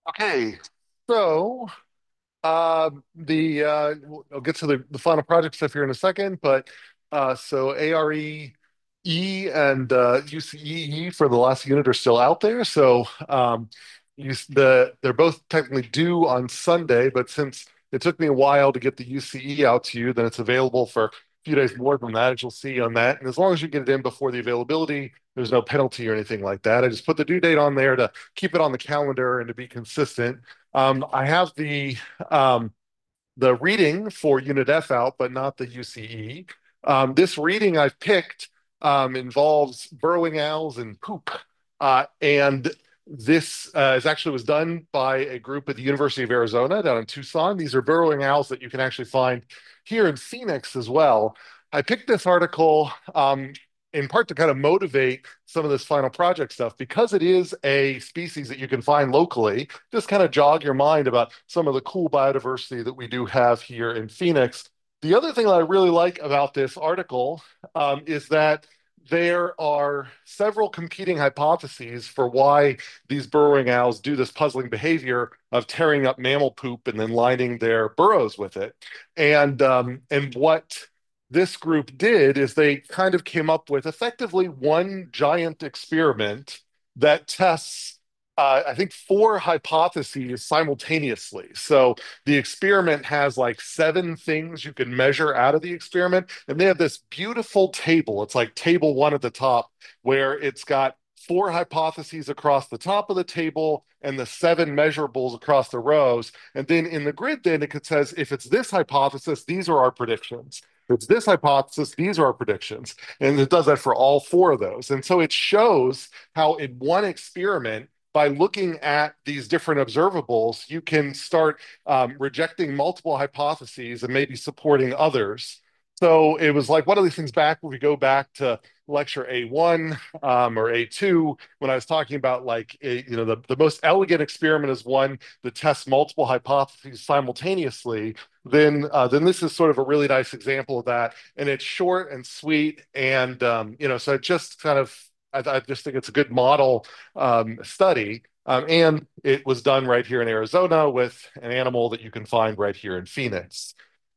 Okay, so I'll get to the final project stuff here in a second, but so ARE and UCEE for the last unit are still out there. So they're both technically due on Sunday, but since it took me a while to get the UCE out to you, then it's available for a few days more than that, as you'll see on that. And as long as you get it in before the availability, there's no penalty or anything like that. I just put the due date on there to keep it on the calendar and to be consistent. I have um, the reading for Unit F out, but not the UCE. This reading I've picked involves burrowing owls and poop, and this is actually was done by a group at the University of Arizona down in Tucson. These are burrowing owls that you can actually find here in Phoenix as well. I picked this article in part to kind of motivate some of this final project stuff because it is a species that you can find locally. Just kind of jog your mind about some of the cool biodiversity that we do have here in Phoenix. The other thing that I really like about this article is that there are several competing hypotheses for why these burrowing owls do this puzzling behavior of tearing up mammal poop and then lining their burrows with it. And what this group did is they kind of came up with effectively one giant experiment that tests, I think, four hypotheses simultaneously. So the experiment has like seven things you can measure out of the experiment. And they have this beautiful table. It's like table one at the top, where it's got four hypotheses across the top of the table and the seven measurables across the rows. And then in the grid, then it says if it's this hypothesis, these are our predictions. If it's this hypothesis, these are our predictions. And it does that for all four of those. And so it shows how in one experiment, by looking at these different observables, you can start rejecting multiple hypotheses and maybe supporting others. So it was like one of these things back when we go back to lecture A1 or A2 when I was talking about the most elegant experiment is one that tests multiple hypotheses simultaneously. Then this is sort of a really nice example of that, and it's short and sweet, and so it just kind of I just think it's a good model study. And it was done right here in Arizona with an animal that you can find right here in Phoenix.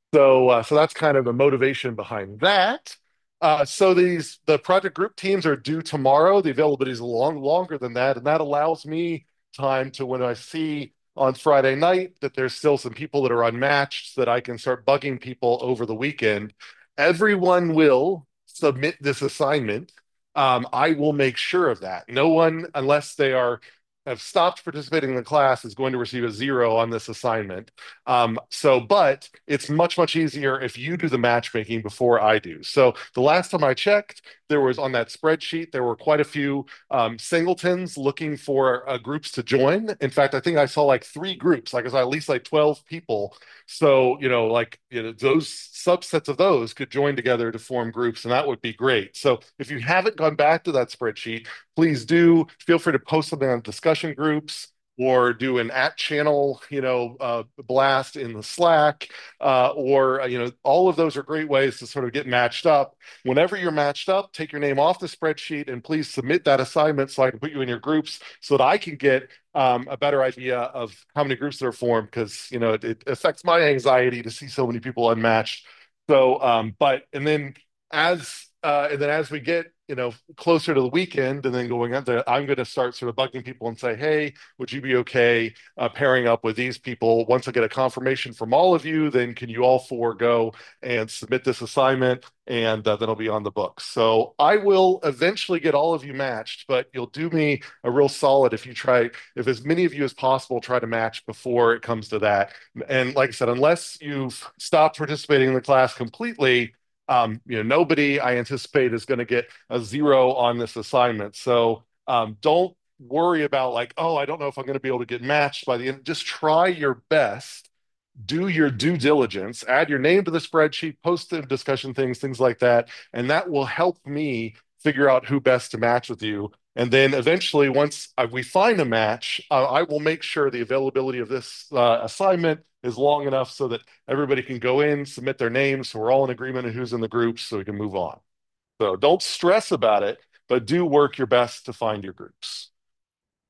So that's kind of the motivation behind that. So the project group teams are due tomorrow. The availability is a longer than that, and that allows me time to when I see on Friday night that there's still some people that are unmatched, so that I can start bugging people over the weekend. Everyone will submit this assignment. I will make sure of that. No one, unless they have stopped participating in the class, is going to receive a zero on this assignment. But it's much, much easier if you do the matchmaking before I do. So the last time I checked, there was on that spreadsheet, there were quite a few singletons looking for groups to join. In fact, I think I saw like three groups, like I saw at least like 12 people. So, those subsets of those could join together to form groups, and that would be great. So if you haven't gone back to that spreadsheet, please do feel free to post something on discussion groups or do an at channel, blast in the Slack, or all of those are great ways to sort of get matched up. Whenever you're matched up, take your name off the spreadsheet and please submit that assignment so I can put you in your groups so that I can get a better idea of how many groups that are formed because it affects my anxiety to see so many people unmatched. So, as we get closer to the weekend and then going on there, I'm going to start sort of bugging people and say, hey, would you be okay pairing up with these people? Once I get a confirmation from all of you, then can you all four go and submit this assignment? And then it'll be on the books. So I will eventually get all of you matched, but you'll do me a real solid if you try, if as many of you as possible try to match before it comes to that. And like I said, unless you've stopped participating in the class completely, nobody I anticipate is going to get a zero on this assignment. So don't worry about like, oh, I don't know if I'm going to be able to get matched by the end. Just try your best, do your due diligence, add your name to the spreadsheet, post the discussion things like that, and that will help me figure out who best to match with you. And then eventually, once we find a match, I will make sure the availability of this assignment is long enough so that everybody can go in, submit their names, so we're all in agreement on who's in the group, so we can move on. So don't stress about it, but do work your best to find your groups.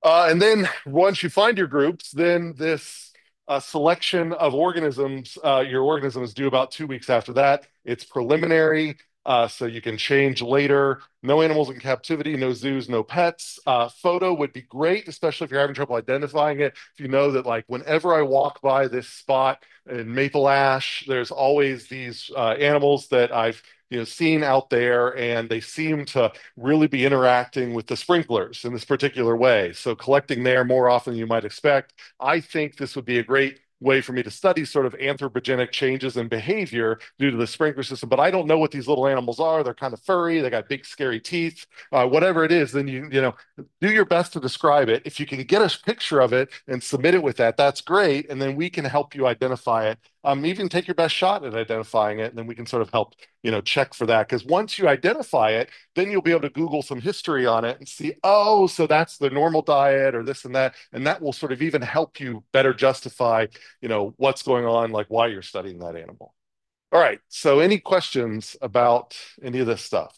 And then once you find your groups, then this selection of organisms, your organism is due about 2 weeks after that. It's preliminary, so you can change later. No animals in captivity, no zoos, no pets. Photo would be great, especially if you're having trouble identifying it. If you know that, like, whenever I walk by this spot in Maple Ash, there's always these animals that I've seen out there, and they seem to really be interacting with the sprinklers in this particular way. So collecting there more often than you might expect. I think this would be a great way for me to study sort of anthropogenic changes in behavior due to the sprinkler system. But I don't know what these little animals are. They're kind of furry. They got big, scary teeth. Whatever it is, then you know do your best to describe it. If you can get a picture of it and submit it with that, that's great. And then we can help you identify it. Even take your best shot at identifying it, and then we can sort of help check for that. Because once you identify it, then you'll be able to Google some history on it and see, oh, so that's the normal diet or this and that. And that will sort of even help you better justify, what's going on, like why you're studying that animal. All right. So any questions about any of this stuff?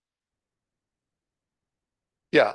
Yeah.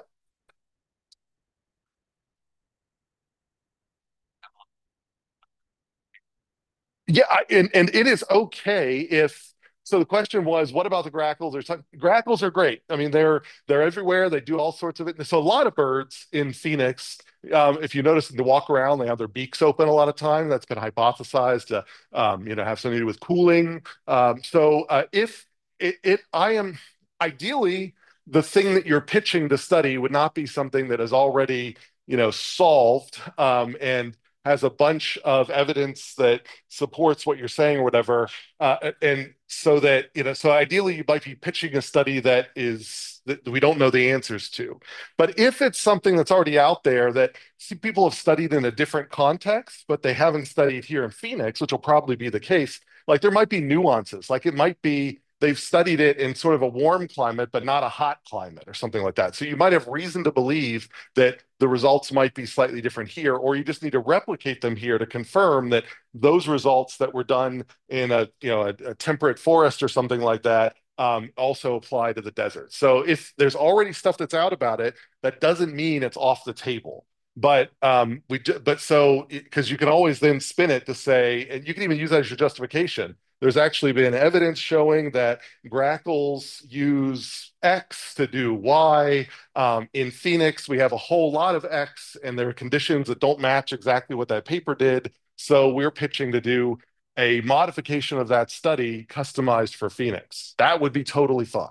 Yeah, and it is okay if so the question was, what about the grackles or something? Grackles are great. I mean, they're everywhere. They do all sorts of it. So a lot of birds in Phoenix, if you notice they walk around, they have their beaks open a lot of time. That's been hypothesized to have something to do with cooling. If I am ideally the thing that you're pitching to study would not be something that is already solved and has a bunch of evidence that supports what you're saying or whatever. And so that, so ideally you might be pitching a study that we don't know the answers to. But if it's something that's already out there that people have studied in a different context, but they haven't studied here in Phoenix, which will probably be the case, like there might be nuances. Like it might be they've studied it in sort of a warm climate, but not a hot climate or something like that. So you might have reason to believe that the results might be slightly different here, or you just need to replicate them here to confirm that those results that were done in a temperate forest or something like that also apply to the desert. So if there's already stuff that's out about it, that doesn't mean it's off the table. But so because you can always then spin it to say, and you can even use that as your justification. There's actually been evidence showing that grackles use X to do Y. In Phoenix, we have a whole lot of X, and there are conditions that don't match exactly what that paper did. So we're pitching to do a modification of that study customized for Phoenix. That would be totally fun.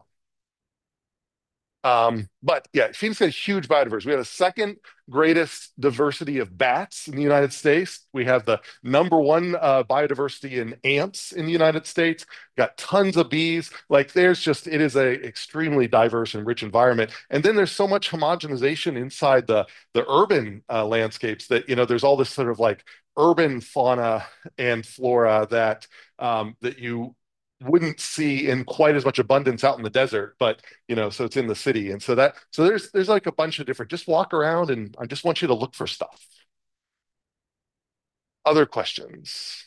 But yeah, Phoenix got a huge biodiversity. We have the second greatest diversity of bats in the United States. We have the number one biodiversity in ants in the United States. Got tons of bees. Like it is a extremely diverse and rich environment. And then there's so much homogenization inside the urban landscapes that there's all this sort of like urban fauna and flora that you wouldn't see in quite as much abundance out in the desert, but so it's in the city. And so there's like a bunch of different, just walk around and I just want you to look for stuff. Other questions?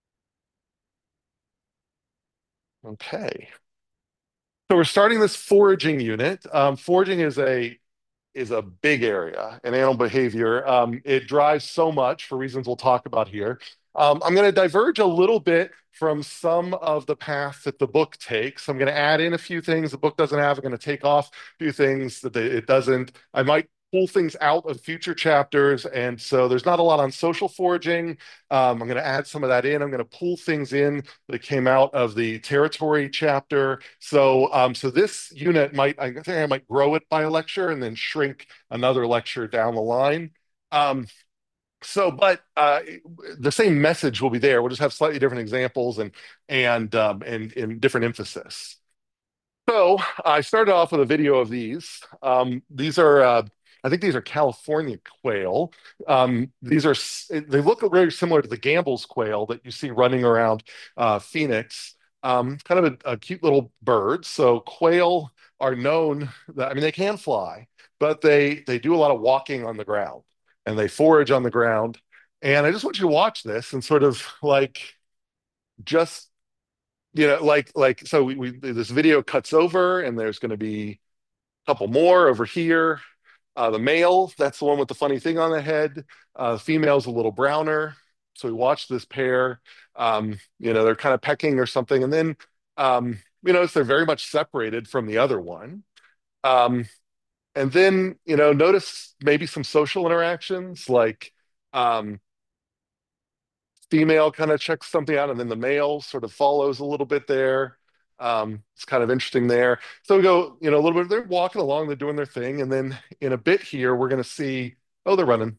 Okay. So we're starting this foraging unit. Foraging is a big area in animal behavior. It drives so much for reasons we'll talk about here. I'm going to diverge a little bit from some of the paths that the book takes. I'm going to add in a few things the book doesn't have. I'm going to take off a few things that it doesn't. I might pull things out of future chapters. And so there's not a lot on social foraging. I'm going to add some of that in. I'm going to pull things in that came out of the territory chapter. So this unit I think I might grow it by a lecture and then shrink another lecture down the line. Um, but the same message will be there. We'll just have slightly different examples and different emphasis. So I started off with a video of these. These are, I think these are California quail. They look very similar to the Gambel's quail that you see running around Phoenix. Kind of a cute little bird. So quail are known that, I mean, they can fly, but they do a lot of walking on the ground and they forage on the ground. And I just want you to watch this and sort of like just so this video cuts over and there's going to be a couple more over here. The male, that's the one with the funny thing on the head. Female's a little browner. So we watch this pair. They're kind of pecking or something. And then notice they're very much separated from the other one. Um, and then, notice maybe some social interactions like um, female kind of checks something out, and then the male sort of follows a little bit there. It's kind of interesting there. So we go, a little bit, they're walking along, they're doing their thing. And then in a bit here, we're going to see, oh, they're running.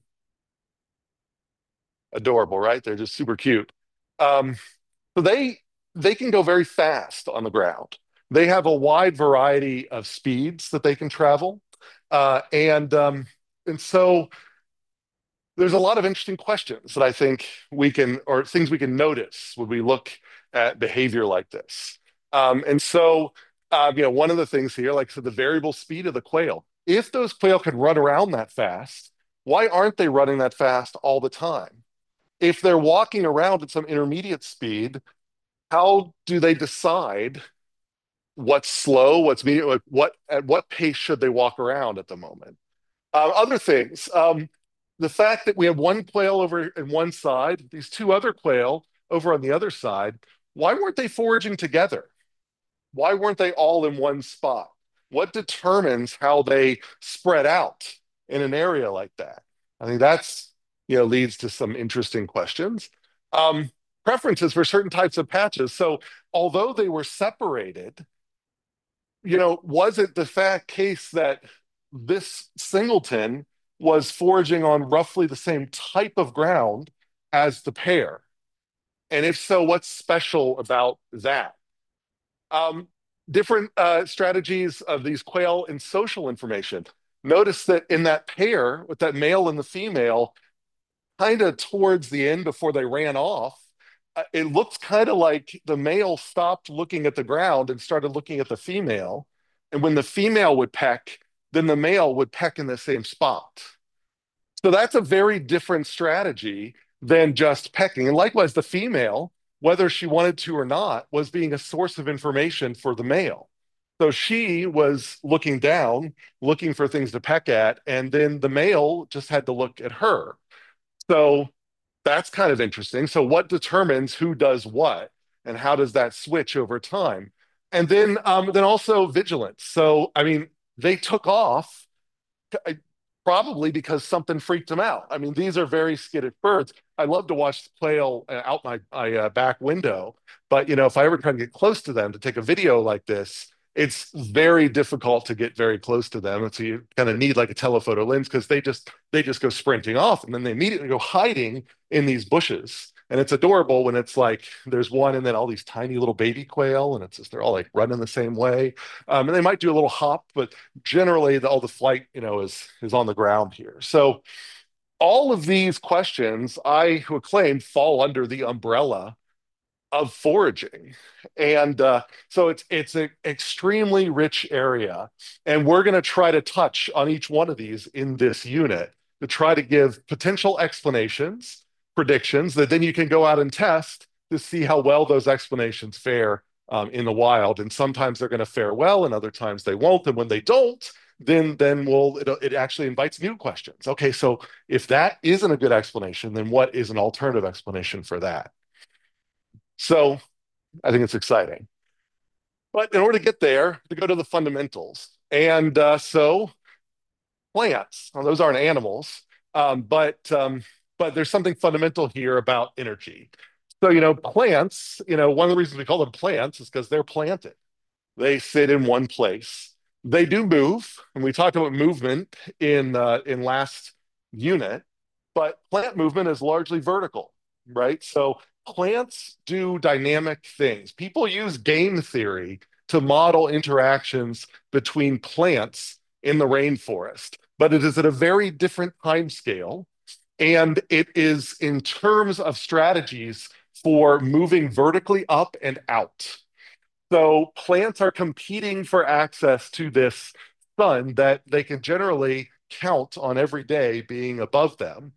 Adorable, right? They're just super cute. Um, so they can go very fast on the ground. They have a wide variety of speeds that they can travel. And so there's a lot of interesting questions that I think we can, or things we can notice when we look at behavior like this. One of the things here, like so the variable speed of the quail, if those quail could run around that fast, why aren't they running that fast all the time? If they're walking around at some intermediate speed, how do they decide what's slow, what's medium, at what pace should they walk around at the moment? Other things, the fact that we have one quail over in one side, these two other quail over on the other side, why weren't they foraging together? Why weren't they all in one spot? What determines how they spread out in an area like that? I think that's, leads to some interesting questions. Um, Preferences for certain types of patches. So although they were separated, was it the fact case that this singleton was foraging on roughly the same type of ground as the pair? And if so, what's special about that? Um, Different strategies of these quail in social information. Notice that in that pair with that male and the female, kind of towards the end before they ran off, it looks kind of like the male stopped looking at the ground and started looking at the female. And when the female would peck, then the male would peck in the same spot. So that's a very different strategy than just pecking. And likewise, the female, whether she wanted to or not, was being a source of information for the male. So she was looking down, looking for things to peck at, and then the male just had to look at her. So that's kind of interesting. So what determines who does what, and how does that switch over time? And then also vigilance. So I mean, they took off probably because something freaked them out. I mean, these are very skittish birds. I love to watch the quail out my back window, but if I ever try to get close to them to take a video like this, it's very difficult to get very close to them. And so you kind of need like a telephoto lens because they just go sprinting off and then they immediately go hiding in these bushes. And it's adorable when it's like there's one and then all these tiny little baby quail, and it's just they're all like running the same way. And they might do a little hop, but generally all the flight, is on the ground here. So all of these questions I would claim fall under the umbrella of foraging. And so it's an extremely rich area. And we're going to try to touch on each one of these in this unit to try to give potential explanations, predictions that then you can go out and test to see how well those explanations fare in the wild. And sometimes they're going to fare well, and other times they won't. And when they don't, then it actually invites new questions. Okay, so if that isn't a good explanation, then what is an alternative explanation for that? So I think it's exciting. But in order to get there, to go to the fundamentals. And so plants, well, those aren't animals, but there's something fundamental here about energy. So, plants, one of the reasons we call them plants is because they're planted. They sit in one place. They do move, and we talked about movement in last unit, but plant movement is largely vertical, right? So plants do dynamic things. People use game theory to model interactions between plants in the rainforest, but it is at a very different time scale, and it is in terms of strategies for moving vertically up and out. So plants are competing for access to this sun that they can generally count on every day being above them.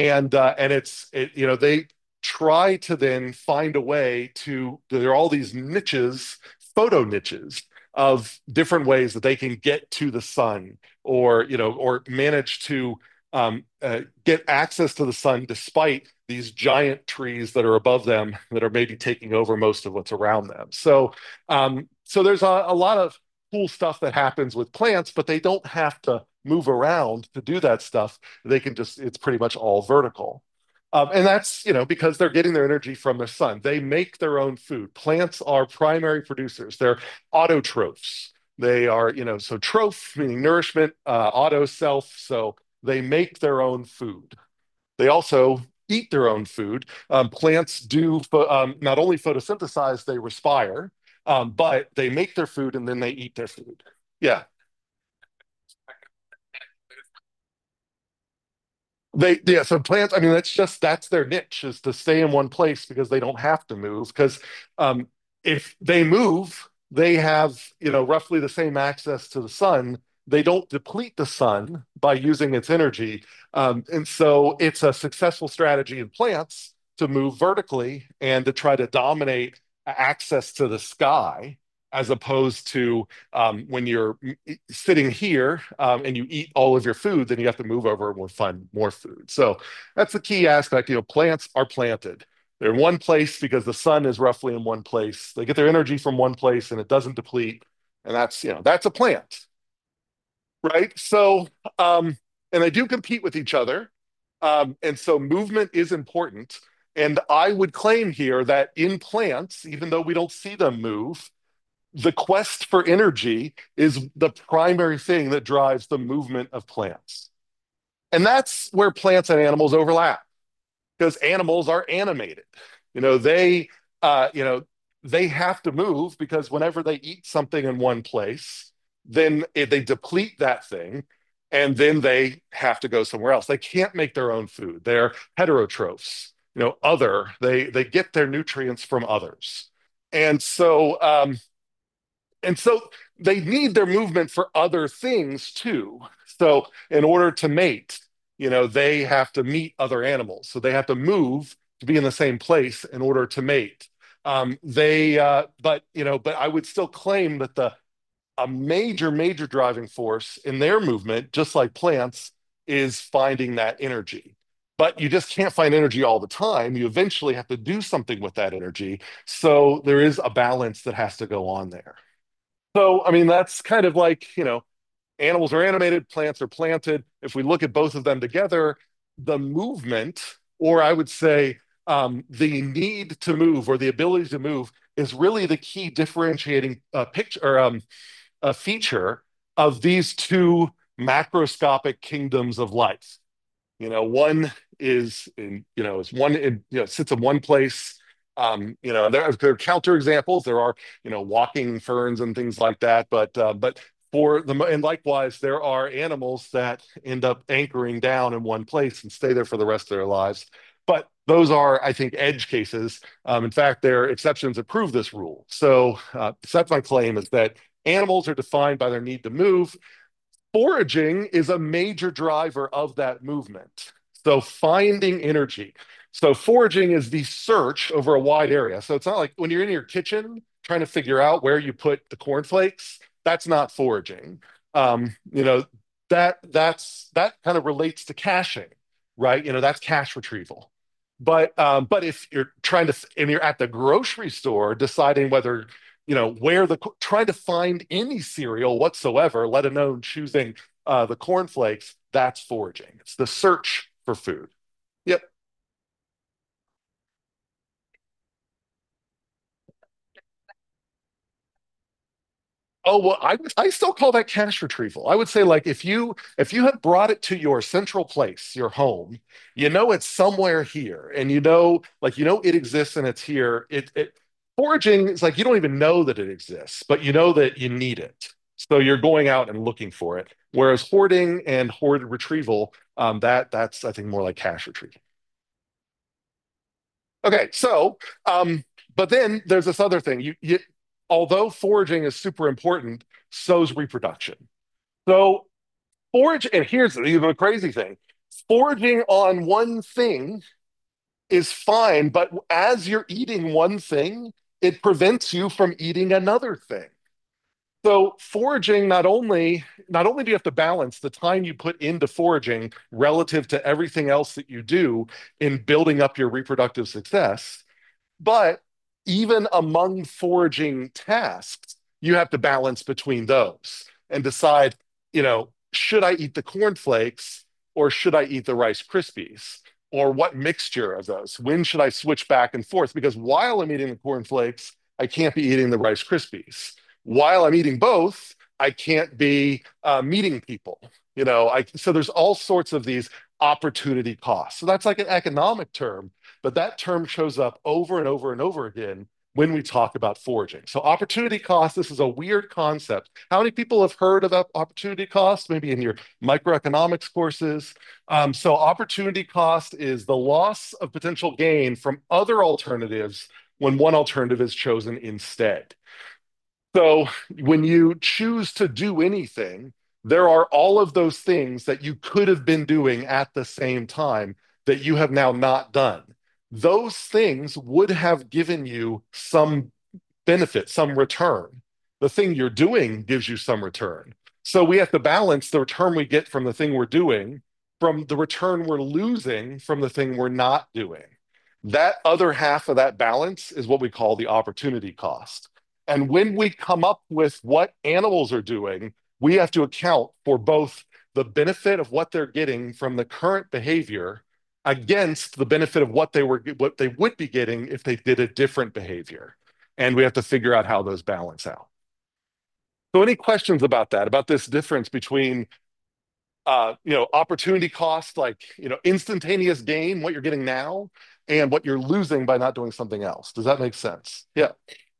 And they try to then find a way to, there are all these niches, photo niches, of different ways that they can get to the sun, or or manage to get access to the sun despite these giant trees that are above them that are maybe taking over most of what's around them. So there's a lot of cool stuff that happens with plants, but they don't have to move around to do that stuff. They can just, it's pretty much all vertical. And that's, because they're getting their energy from the sun. They make their own food. Plants are primary producers. They're autotrophs. They are, so troph meaning nourishment, auto self. So they make their own food. They also eat their own food. Plants do not only photosynthesize, they respire, but they make their food and then they eat their food. Yeah. Yeah, so plants, I mean, that's their niche, is to stay in one place because they don't have to move. Because um, if they move, they have, roughly the same access to the sun. They don't deplete the sun by using its energy. And so it's a successful strategy in plants to move vertically and to try to dominate access to the sky, as opposed to when you're sitting here and you eat all of your food, then you have to move over and we'll find more food. So that's the key aspect. Plants are planted. They're in one place because the sun is roughly in one place. They get their energy from one place and it doesn't deplete. And that's a plant, right? So, and they do compete with each other. And so movement is important. And I would claim here that in plants, even though we don't see them move, the quest for energy is the primary thing that drives the movement of plants. And that's where plants and animals overlap, because animals are animated. You know, they you know, they have to move because whenever they eat something in one place, then they deplete that thing and then they have to go somewhere else. They can't make their own food. They're heterotrophs, they get their nutrients from others. And so and so they need their movement for other things too. So in order to mate, they have to meet other animals. So they have to move to be in the same place in order to mate. But I would still claim that the a major, major driving force in their movement, just like plants, is finding that energy. But you just can't find energy all the time. You eventually have to do something with that energy. So there is a balance that has to go on there. So, I mean, that's kind of like, animals are animated, plants are planted. If we look at both of them together, the movement, or I would say the need to move or the ability to move, is really the key differentiating picture or a feature of these two macroscopic kingdoms of life. One is in, is one, in, sits in one place. There are counter examples. There are, walking ferns and things like that. But and likewise, there are animals that end up anchoring down in one place and stay there for the rest of their lives. But those are, I think, edge cases. In fact, there are exceptions that prove this rule. So that's my claim, is that animals are defined by their need to move. Foraging is a major driver of that movement. So finding energy. So foraging is the search over a wide area. So it's not like when you're in your kitchen trying to figure out where you put the cornflakes. That's not foraging. Um, you know, that kind of relates to caching, right? That's cache retrieval. But if you're and you're at the grocery store deciding whether where trying to find any cereal whatsoever, let alone choosing the cornflakes, that's foraging. It's the search for food. Yep. Oh, well, I still call that cash retrieval. I would say, like, if you have brought it to your central place, your home, it's somewhere here, and it exists and it's here. It foraging is like you don't even know that it exists, but you know that you need it. So you're going out and looking for it. Whereas hoarding and hoarded retrieval, that's I think more like cash retrieval. Okay, so but then there's this other thing. Although foraging is super important, so's reproduction. So and here's even a crazy thing. Foraging on one thing is fine, but as you're eating one thing, it prevents you from eating another thing. So foraging not only do you have to balance the time you put into foraging relative to everything else that you do in building up your reproductive success, but even among foraging tasks, you have to balance between those and decide, should I eat the cornflakes or should I eat the Rice Krispies? Or what mixture of those? When should I switch back and forth? Because while I'm eating the cornflakes, I can't be eating the Rice Krispies. While I'm eating both, I can't be meeting people. So there's all sorts of these opportunity costs. So that's like an economic term, but that term shows up over and over and over again when we talk about foraging. So opportunity cost, this is a weird concept. How many people have heard about opportunity cost? Maybe in your microeconomics courses. So opportunity cost is the loss of potential gain from other alternatives when one alternative is chosen instead. So when you choose to do anything, there are all of those things that you could have been doing at the same time that you have now not done. Those things would have given you some benefit, some return. The thing you're doing gives you some return. So we have to balance the return we get from the thing we're doing from the return we're losing from the thing we're not doing. That other half of that balance is what we call the opportunity cost. And when we come up with what animals are doing, we have to account for both the benefit of what they're getting from the current behavior against the benefit of what they would be getting if they did a different behavior. And we have to figure out how those balance out. So any questions about that, about this difference between opportunity cost, like instantaneous gain, what you're getting now, and what you're losing by not doing something else? Does that make sense? Yeah.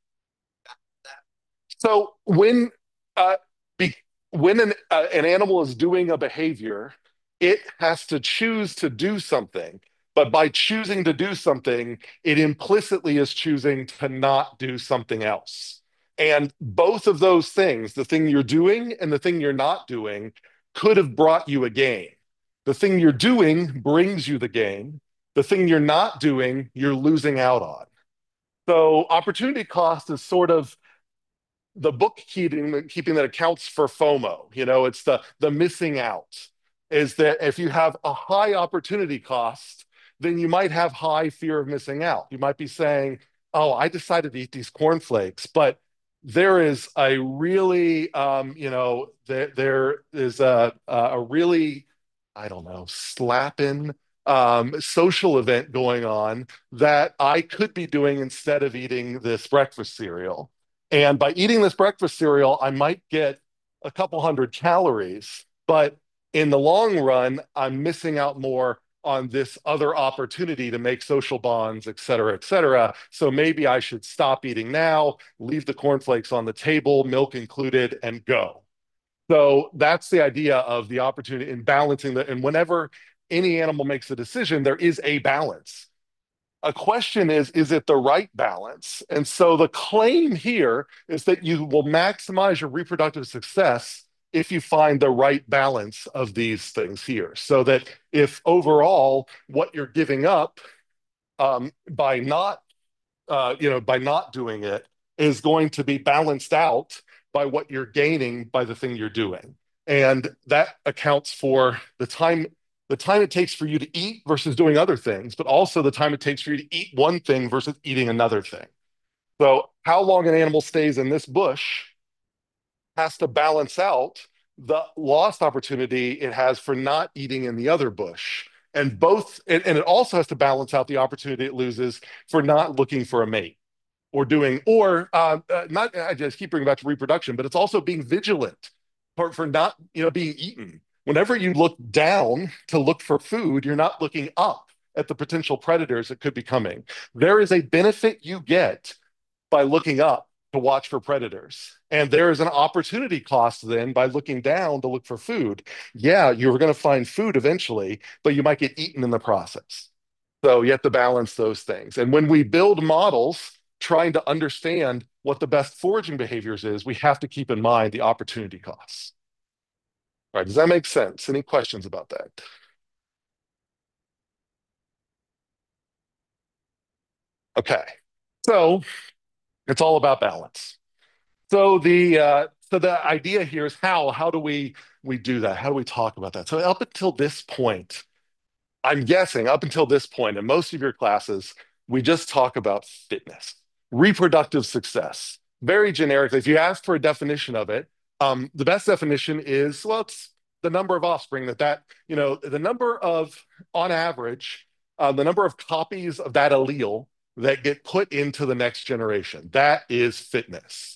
So uh, be, when an animal is doing a behavior, it has to choose to do something. But by choosing to do something, it implicitly is choosing to not do something else. And both of those things, the thing you're doing and the thing you're not doing, could have brought you a gain. The thing you're doing brings you the gain. The thing you're not doing, you're losing out on. So opportunity cost is sort of the bookkeeping that accounts for FOMO. It's the missing out. Is that if you have a high opportunity cost, then you might have high fear of missing out. You might be saying, "Oh, I decided to eat these cornflakes, but there is a really, there is a really, I don't know, slapping social event going on that I could be doing instead of eating this breakfast cereal." And by eating this breakfast cereal, I might get a couple hundred calories, but in the long run, I'm missing out more on this other opportunity to make social bonds, et cetera, et cetera. So maybe I should stop eating now, leave the cornflakes on the table, milk included, and go. So that's the idea of the opportunity in balancing the, and whenever any animal makes a decision, there is a balance. A question is it the right balance? And so the claim here is that you will maximize your reproductive success if you find the right balance of these things here. So that if overall what you're giving up by not doing it is going to be balanced out by what you're gaining by the thing you're doing. And that accounts for the time it takes for you to eat versus doing other things, but also the time it takes for you to eat one thing versus eating another thing. So how long an animal stays in this bush has to balance out the lost opportunity it has for not eating in the other bush. And it also has to balance out the opportunity it loses for not looking for a mate or not. I just keep bringing back to reproduction, but it's also being vigilant for not being eaten. Whenever you look down to look for food, you're not looking up at the potential predators that could be coming. There is a benefit you get by looking up to watch for predators. And there is an opportunity cost then by looking down to look for food. Yeah, you're going to find food eventually, but you might get eaten in the process. So you have to balance those things. And when we build models trying to understand what the best foraging behaviors is, we have to keep in mind the opportunity costs. All right, does that make sense? Any questions about that? Okay, so it's all about balance. So the So the idea here is how do we do that? How do we talk about that? So up until this point, I'm guessing up until this point in most of your classes, we just talk about fitness, reproductive success. Very generically, if you ask for a definition of it, the best definition is, well, it's the number of offspring the number of, on average, the number of copies of that allele that get put into the next generation. That is fitness.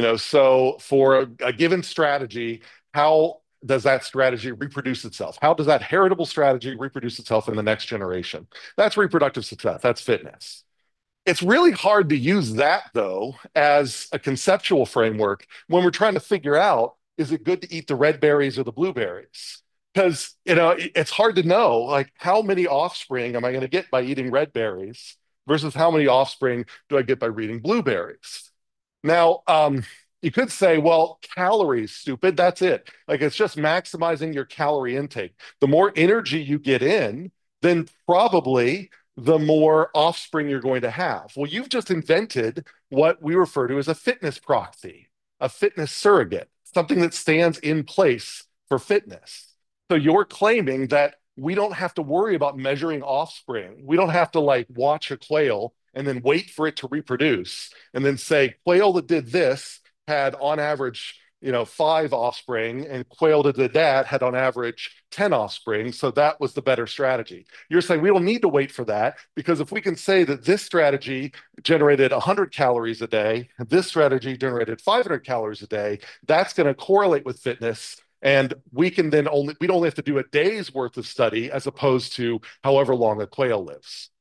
So for a given strategy, how does that strategy reproduce itself? How does that heritable strategy reproduce itself in the next generation? That's reproductive success. That's fitness. It's really hard to use that, though, as a conceptual framework when we're trying to figure out, is it good to eat the red berries or the blueberries? Because, it's hard to know, like, how many offspring am I going to get by eating red berries versus how many offspring do I get by eating blueberries? Now, you could say, well, calories, stupid. That's it. Like it's just maximizing your calorie intake. The more energy you get in, then probably the more offspring you're going to have. Well, you've just invented what we refer to as a fitness proxy, a fitness surrogate, something that stands in place for fitness. So you're claiming that we don't have to worry about measuring offspring. We don't have to like watch a quail and then wait for it to reproduce and then say, quail that did this had on average, 5 offspring, and quail that did that had on average 10 offspring. So that was the better strategy. You're saying we don't need to wait for that because if we can say that this strategy generated 100 calories a day, this strategy generated 500 calories a day, that's going to correlate with fitness. And we can then we'd only have to do a day's worth of study as opposed to however long a quail lives.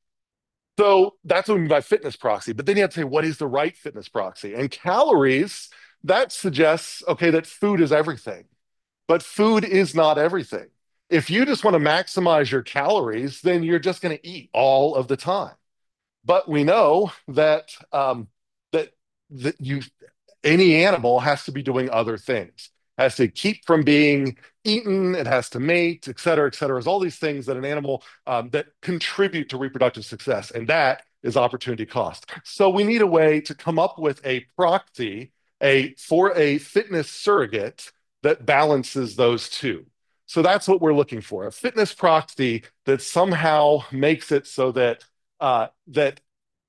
So that's what we mean by fitness proxy. But then you have to say, what is the right fitness proxy? And calories, that suggests, okay, that food is everything. But food is not everything. If you just want to maximize your calories, then you're just going to eat all of the time. But we know that that you any animal has to be doing other things, has to keep from being eaten, it has to mate, et cetera, et cetera. There's all these things that an animal that contribute to reproductive success, and that is opportunity cost. So we need a way to come up with a proxy, for a fitness surrogate that balances those two. So that's what we're looking for, a fitness proxy that somehow makes it so that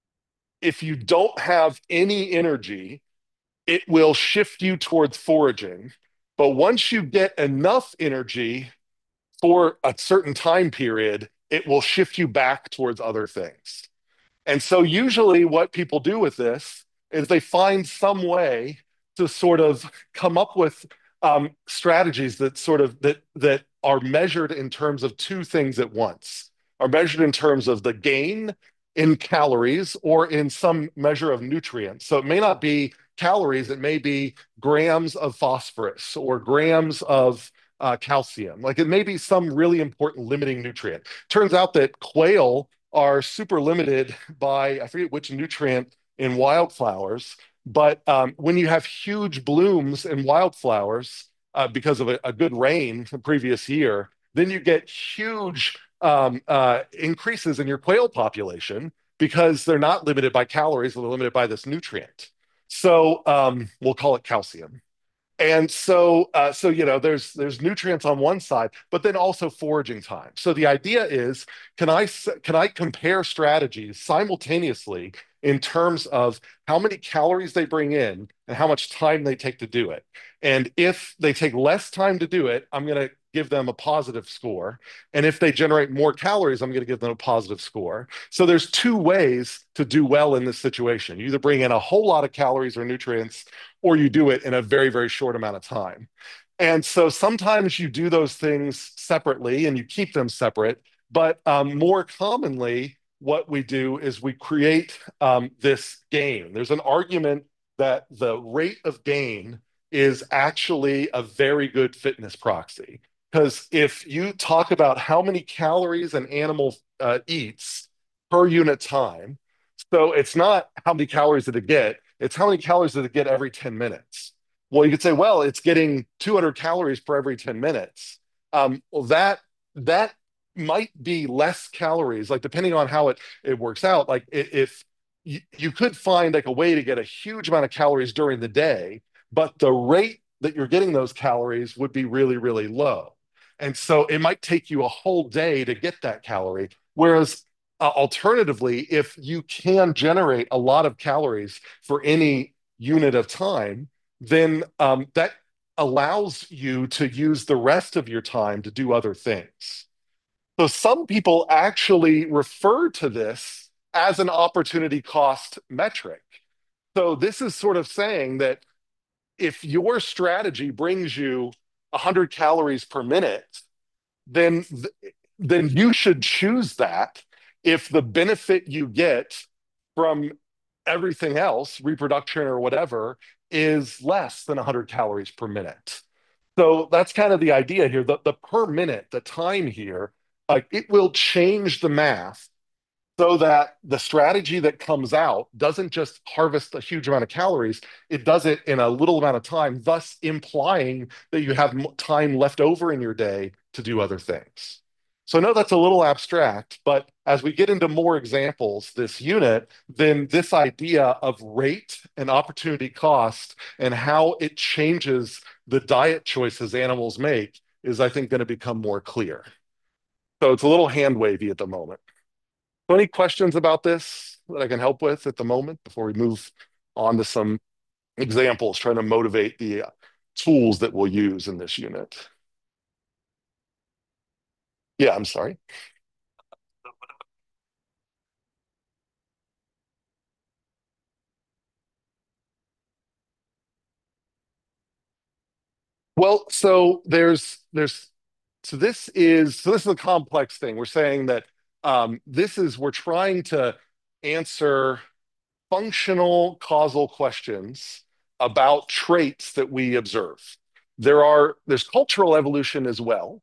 if you don't have any energy, it will shift you towards foraging. But once you get enough energy for a certain time period, it will shift you back towards other things. And so usually what people do with this is they find some way to sort of come up with strategies that are measured in terms of two things at once, are measured in terms of the gain in calories or in some measure of nutrients. So it may not be calories, it may be grams of phosphorus or grams of calcium. Like it may be some really important limiting nutrient. Turns out that quail are super limited by, I forget which nutrient in wildflowers, but when you have huge blooms in wildflowers because of a good rain the previous year, then you get huge increases in your quail population because they're not limited by calories, they're limited by this nutrient. So we'll call it calcium. And so there's nutrients on one side, but then also foraging time. So the idea is, can I compare strategies simultaneously in terms of how many calories they bring in and how much time they take to do it? And if they take less time to do it, I'm going to give them a positive score. And if they generate more calories, I'm going to give them a positive score. So there's two ways to do well in this situation. You either bring in a whole lot of calories or nutrients, or you do it in a very, very short amount of time. And so sometimes you do those things separately and you keep them separate. But more commonly, what we do is we create this gain. There's an argument that the rate of gain is actually a very good fitness proxy. Because if you talk about how many calories an animal eats per unit time, so it's not how many calories did it get, it's how many calories did it get every 10 minutes. Well, you could say, well, it's getting 200 calories per every 10 minutes. Well, that might be less calories, like depending on how it works out. Like if you could find like a way to get a huge amount of calories during the day, but the rate that you're getting those calories would be really, really low. And so it might take you a whole day to get that calorie. Whereas alternatively, if you can generate a lot of calories for any unit of time, then that allows you to use the rest of your time to do other things. So some people actually refer to this as an opportunity cost metric. So this is sort of saying that if your strategy brings you 100 calories per minute, then then you should choose that if the benefit you get from everything else, reproduction or whatever, is less than 100 calories per minute. So that's kind of the idea here. The per minute, the time here, like it will change the math so that the strategy that comes out doesn't just harvest a huge amount of calories, it does it in a little amount of time, thus implying that you have time left over in your day to do other things. So I know that's a little abstract, but as we get into more examples, this unit, then this idea of rate and opportunity cost and how it changes the diet choices animals make is, I think, going to become more clear. So it's a little hand wavy at the moment. So any questions about this that I can help with at the moment before we move on to some examples, trying to motivate the tools that we'll use in this unit? Yeah, I'm sorry. Well, so this is a complex thing. We're saying that we're trying to answer functional causal questions about traits that we observe. There's cultural evolution as well,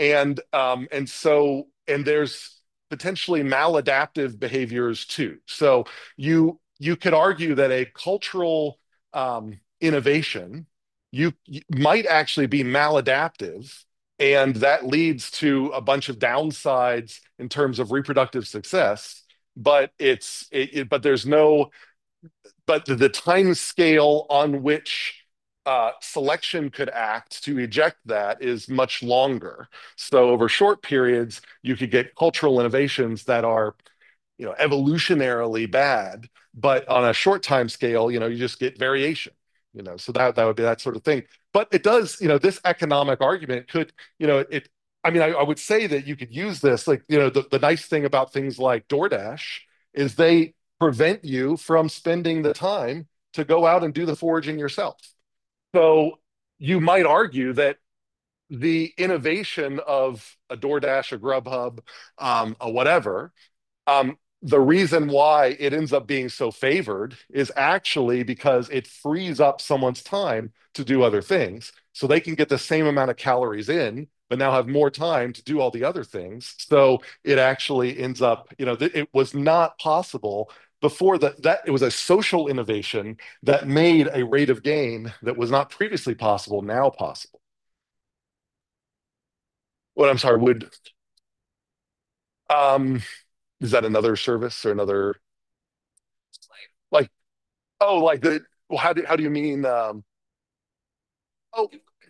and there's potentially maladaptive behaviors too. So you could argue that a cultural innovation you might actually be maladaptive, and that leads to a bunch of downsides in terms of reproductive success. But there's no but the time scale on which selection could act to eject that is much longer. So over short periods, you could get cultural innovations that are, evolutionarily bad, but on a short time scale, you just get variation. So that would be that sort of thing. But it does, this economic argument could, it. I mean, I would say that you could use this, like, the nice thing about things like DoorDash is they prevent you from spending the time to go out and do the foraging yourself. So you might argue that the innovation of a DoorDash, a Grubhub, a whatever, the reason why it ends up being so favored is actually because it frees up someone's time to do other things. So they can get the same amount of calories in, but now have more time to do all the other things. So it actually ends up, it was not possible before that it was a social innovation that made a rate of gain that was not previously possible, now possible. What I'm sorry, would um is that another service or another, like, oh, like the, well, how do you mean? Oh,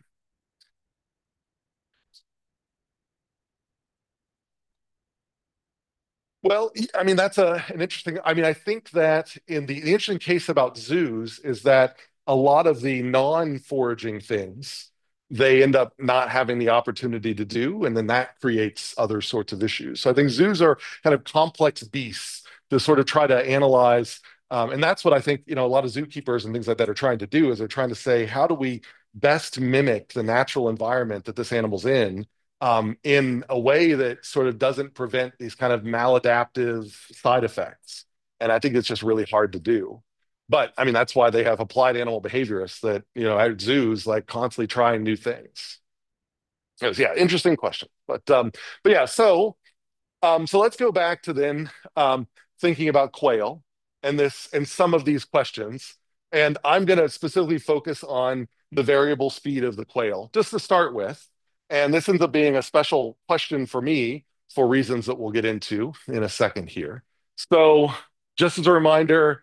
well, I mean, that's an interesting. I mean, I think that in the interesting case about zoos is that a lot of the non-foraging things they end up not having the opportunity to do, and then that creates other sorts of issues. So I think zoos are kind of complex beasts to sort of try to analyze, and that's what I think a lot of zookeepers and things like that are trying to do is they're trying to say how do we best mimic the natural environment that this animal's in a way that sort of doesn't prevent these kind of maladaptive side effects. And I think it's just really hard to do. But I mean, that's why they have applied animal behaviorists that, at zoos, like constantly trying new things. Yeah, interesting question. But yeah, so let's go back to then thinking about quail and some of these questions. And I'm going to specifically focus on the variable speed of the quail, just to start with. And this ends up being a special question for me for reasons that we'll get into in a second here. So, just as a reminder,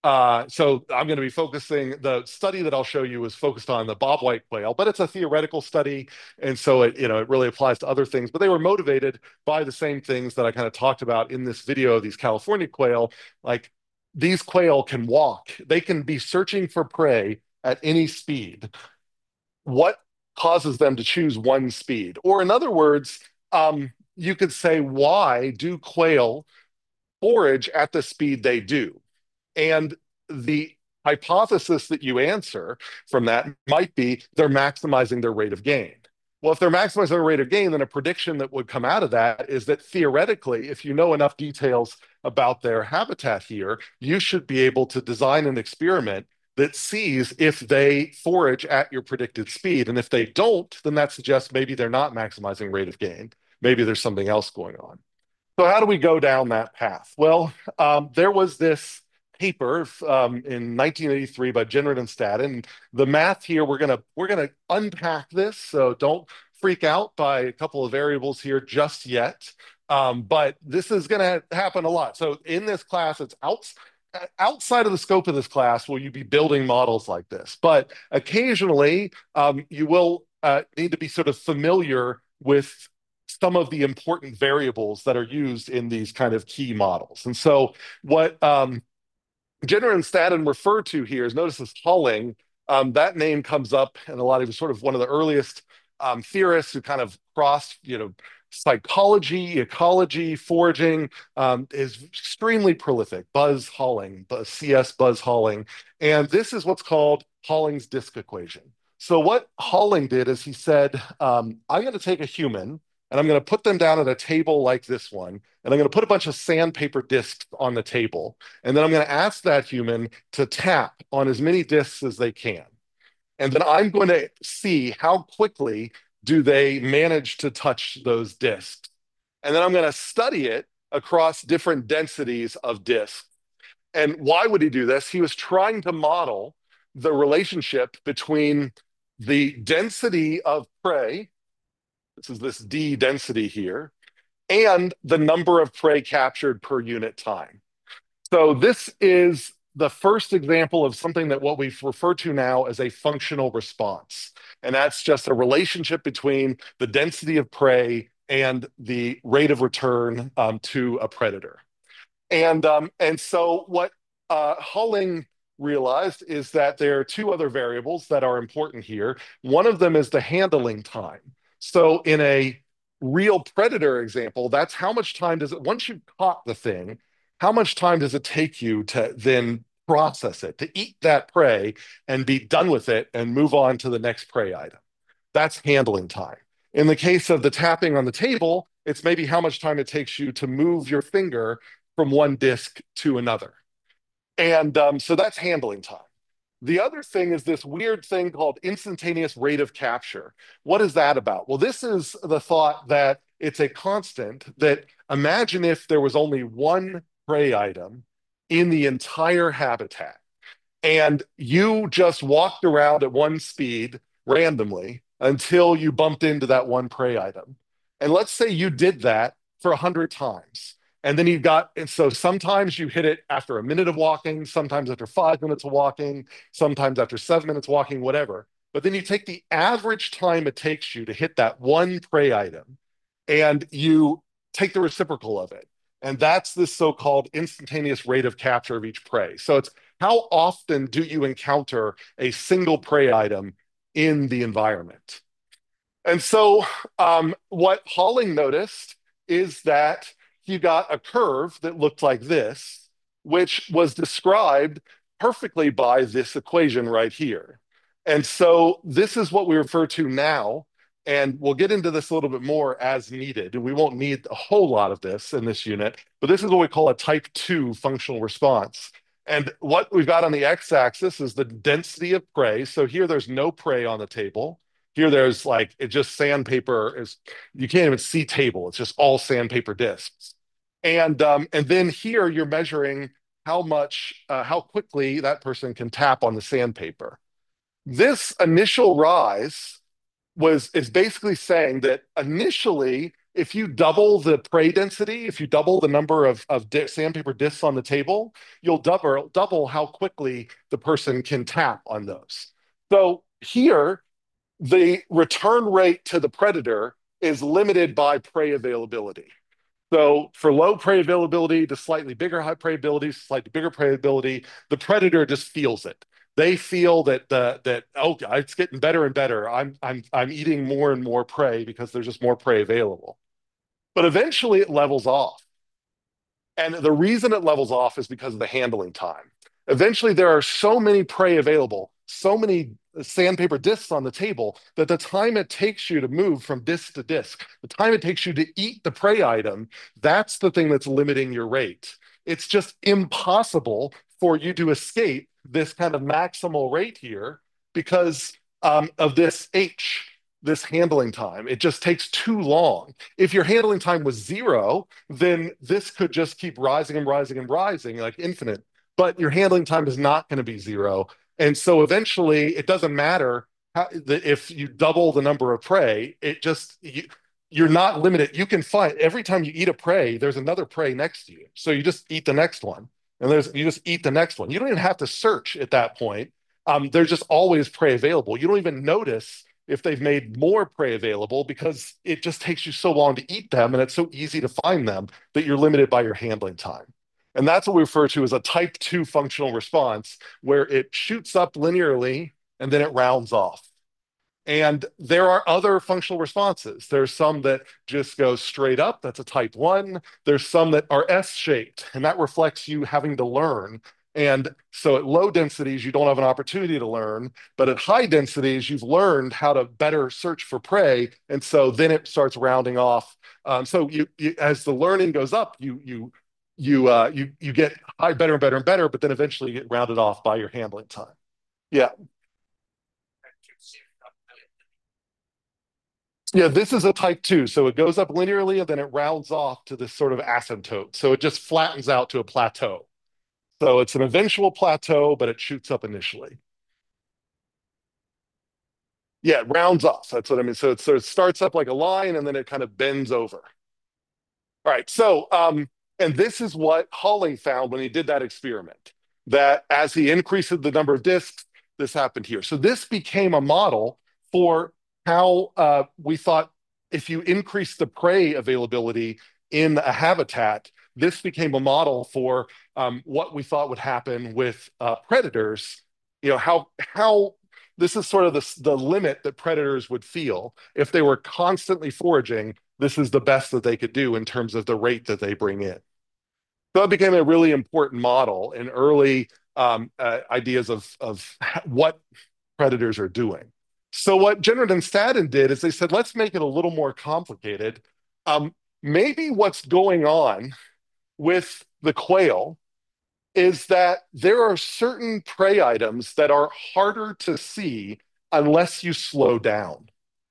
So I'm going to be focusing, the study that I'll show you is focused on the bobwhite quail, but it's a theoretical study. And so it really applies to other things, but they were motivated by the same things that I kind of talked about in this video of these California quail. Like these quail can walk, they can be searching for prey at any speed. What causes them to choose one speed? Or in other words, you could say, why do quail forage at the speed they do? And the hypothesis that you answer from that might be they're maximizing their rate of gain. Well, if they're maximizing their rate of gain, then a prediction that would come out of that is that theoretically, if you know enough details about their habitat here, you should be able to design an experiment that sees if they forage at your predicted speed. And if they don't, then that suggests maybe they're not maximizing rate of gain. Maybe there's something else going on. So how do we go down that path? Well, there was this paper in 1983 by Jenrette and Stadden. The math here, we're gonna unpack this, so don't freak out by a couple of variables here just yet. But this is gonna happen a lot. So in this class, it's outside of the scope of this class will you be building models like this. But occasionally, you will need to be sort of familiar with some of the important variables that are used in these kind of key models. And so what Jenner and Stadden refer to here is, notice this Holling. That name comes up, and a lot of sort of one of the earliest theorists who kind of crossed, psychology, ecology, foraging, is extremely prolific. Buzz Holling, C.S. Buzz Holling. And this is what's called Holling's disk equation. So what Holling did is he said, I'm going to take a human and I'm going to put them down at a table like this one, and I'm going to put a bunch of sandpaper discs on the table. And then I'm going to ask that human to tap on as many discs as they can. And then I'm going to see how quickly do they manage to touch those discs. And then I'm going to study it across different densities of discs. And why would he do this? He was trying to model the relationship between the density of prey, this is this D density here, and the number of prey captured per unit time. So this is the first example of something that what we refer to now as a functional response. And that's just a relationship between the density of prey and the rate of return to a predator. And so what Holling realized is that there are two other variables that are important here. One of them is the handling time. So in a real predator example, that's how much time does it, once you've caught the thing, how much time does it take you to then process it, to eat that prey and be done with it and move on to the next prey item? That's handling time. In the case of the tapping on the table, it's maybe how much time it takes you to move your finger from one disc to another. And so that's handling time. The other thing is this weird thing called instantaneous rate of capture. What is that about? Well, this is the thought that it's a constant, that imagine if there was only one prey item in the entire habitat, and you just walked around at one speed randomly until you bumped into that one prey item. And let's say you did that for 100 times. And then and so sometimes you hit it after a minute of walking, sometimes after 5 minutes of walking, sometimes after 7 minutes walking, whatever. But then you take the average time it takes you to hit that one prey item and you take the reciprocal of it. And that's this so-called instantaneous rate of capture of each prey. So it's how often do you encounter a single prey item in the environment? And so what Holling noticed is that he got a curve that looked like this, which was described perfectly by this equation right here. And so this is what we refer to now, and we'll get into this a little bit more as needed. And we won't need a whole lot of this in this unit, but this is what we call a type 2 functional response. And what we've got on the x-axis is the density of prey. So here there's no prey on the table. Here there's like, it just sandpaper is, you can't even see table. It's just all sandpaper discs. And then here you're measuring how quickly that person can tap on the sandpaper. This initial rise is basically saying that initially if you double the prey density, if you double the number of sandpaper discs on the table, you'll double how quickly the person can tap on those. So here, the return rate to the predator is limited by prey availability. So for low prey availability to slightly bigger high prey ability, slightly bigger prey ability, the predator just feels it. They feel that oh, it's getting better and better. I'm eating more and more prey because there's just more prey available. But eventually it levels off. And the reason it levels off is because of the handling time. Eventually, there are so many prey available, so many sandpaper discs on the table that the time it takes you to move from disc to disc, the time it takes you to eat the prey item, that's the thing that's limiting your rate. It's just impossible for you to escape this kind of maximal rate here because of this H, this handling time. It just takes too long. If your handling time was zero, then this could just keep rising and rising and rising like infinite. But your handling time is not going to be zero. And so eventually it doesn't matter if you double the number of prey, you're not limited. You can find every time you eat a prey, there's another prey next to you. So you just eat the next one. And you just eat the next one. You don't even have to search at that point. There's just always prey available. You don't even notice if they've made more prey available because it just takes you so long to eat them and it's so easy to find them that you're limited by your handling time. And that's what we refer to as a type 2 functional response, where it shoots up linearly and then it rounds off. And there are other functional responses. There's some that just go straight up. That's a type 1. There's some that are S-shaped, and that reflects you having to learn. And so at low densities, you don't have an opportunity to learn. But at high densities, you've learned how to better search for prey. And so then it starts rounding off. So as the learning goes up, you get high, better and better and better, but then eventually you get rounded off by your handling time. Yeah. Yeah, this is a type 2. So it goes up linearly and then it rounds off to this sort of asymptote. So it just flattens out to a plateau. So it's an eventual plateau, but it shoots up initially. Yeah, it rounds off. That's what I mean. So it starts up like a line and then it kind of bends over. All right. And this is what Hawley found when he did that experiment, that as he increases the number of disks, this happened here. So this became a model for how we thought if you increase the prey availability in a habitat, this became a model for what we thought would happen with predators. How this is sort of the limit that predators would feel if they were constantly foraging. This is the best that they could do in terms of the rate that they bring in. So it became a really important model in early ideas of what predators are doing. So what Jenrette and Stadin did is they said, let's make it a little more complicated. Maybe what's going on with the quail is that there are certain prey items that are harder to see unless you slow down.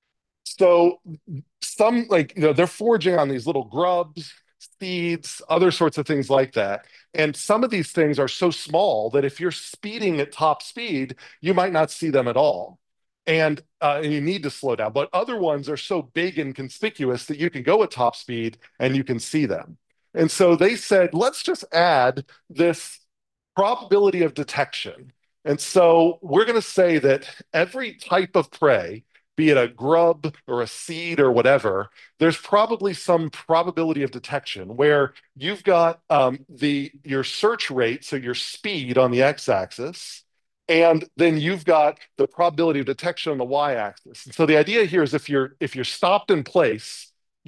So some they're foraging on these little grubs, seeds, other sorts of things like that. And some of these things are so small that if you're speeding at top speed, you might not see them at all. And you need to slow down. But other ones are so big and conspicuous that you can go at top speed and you can see them. And so they said, let's just add this probability of detection. And so we're going to say that every type of prey, be it a grub or a seed or whatever, there's probably some probability of detection where you've got your search rate, so your speed on the x-axis, and then you've got the probability of detection on the y-axis. And so the idea here is if you're stopped in place,